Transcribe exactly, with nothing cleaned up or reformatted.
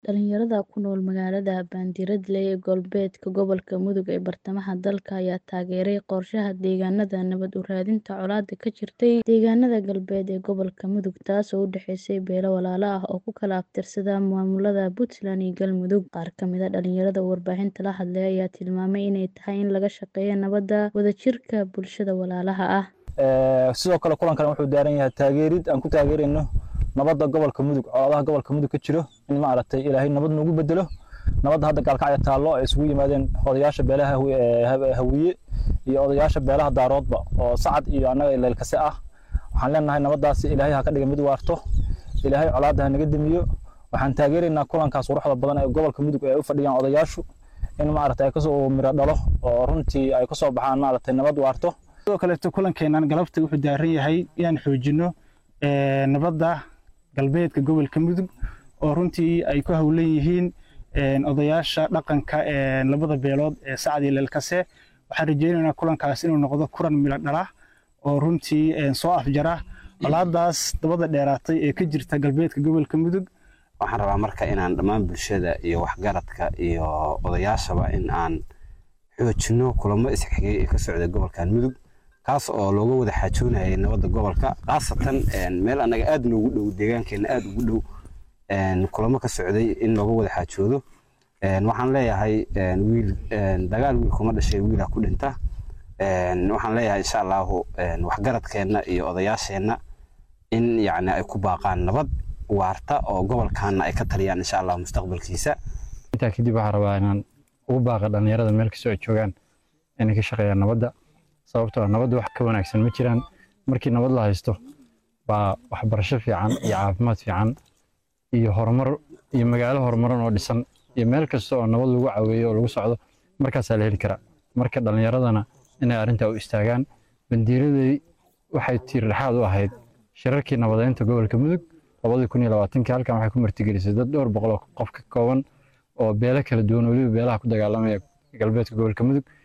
Dhalinyarada ku nool magaalada Bandiradle ee galbeedka gobolka Mudug ee bartamaha dalka ayaa taageeray qorshaha deegaanada nabad u raadinta colaadda ka jirtay deegaanada galbeed ee gobolka Mudug, taasoo u dhaxaysay beelo walaalo ah oo ku kala abtirsada maamulada Puntland iyo Galmudug. Qaar ka mid ah dhalinyarada warbaahinta la hadlay ayaa tilmaamay inay tahay in laga shaqeeyo nabadda, wadajirka bulshada walaalaha ah. sidoo kale kulankan wuxuu daaran yahay taageerid aan ku taageerayno nabadda gobolka Mudug, colaadaha gobolka Mudug ka jiro in ma aragtay Ilaahay nabad nagu bedelo. nabadda hadda gaalkacyo taalo ay isugu yimaadeen odayaasha beelaha Hawiye iyo odayaasha beelaha Daaroodba oo Sacad iyo annaga Leelkase ah. waxaan leenahay nabaddaasi Ilaahay ha ka dhigo mid waarto, Ilaahay colaadaha naga damiyo. waxaan taageeraynaa kulankaas quruxda badan ee gobolka Mudug ay u fadhiyaan odayaashu in ma aragtay ay ka soo miro dhalo oo runtii ay ka soo baxaan ma aragtay nabad waarto. sidoo kale kulankeenan galabta wuxuu daaran yahay inaan xoojino ee nabadda galbeedka gobolka Mudug oo runtii ay ku hawlan yihiin odayaasha dhaqanka ee labada beelood ee Sacad iyo Leelkase. waxaan rajaynaynaa kulankaas inuu noqdo kulan milo dhala oo runtii soo afjara colaadaas dabada dheeraatay ee ka jirta galbeedka gobolka Mudug. waxaan rabaa marka inaan dhammaan bulshada iyo waxgaradka iyo odayaashaba in aan xoojino kulamo isxigay ee ka socda gobolka Mudug kaas oo looga wada xajoonayay nabadda gobolka, qaasatan meel anaga aad noogu dhow deegaankeena aad ugu dhow kulamo ka socday in looga wada xajoodo. waxaan leeyahay wiil dagaal wiil kuma dhashay wiil ku dhinta. waxaan leeyahay insha Allah waxgaradkeena iyo odayaasheena in yacni ay ku baaqaan nabad waarta oo gobolkaana ay ka taliyaan insha Allah mustaqbalkiisa. inta kadib waxaan rabaa inaan ugu baaqo dhalinyarada meel kasta oo joogaan inay ka shaqeeyaan nabadda, sababtoo ah nabadda wax ka wanaagsan ma jiraan. markii nabad la haysto baa waxbarasho fiican iyo caafimaad fiican iyo horumar iyo magaalo horumaran oo dhisan iyo meel kasta oo nabad lagu caawiyo oo lagu socdo markaasaa la heli karaa. marka dhalinyaradana inay arrintaa u istaagaan. Bandiradii waxay tiir dhexaad u ahayd shirarkii nabadeynta gobolka Mudug labada kun iyo labaatanka. halkan waxay ku martigelisay dad dhowr boqol oo qof ka kooban oo beelo kala duwan waliba beelaha ku dagaalamaya galbeedka gobolka Mudug.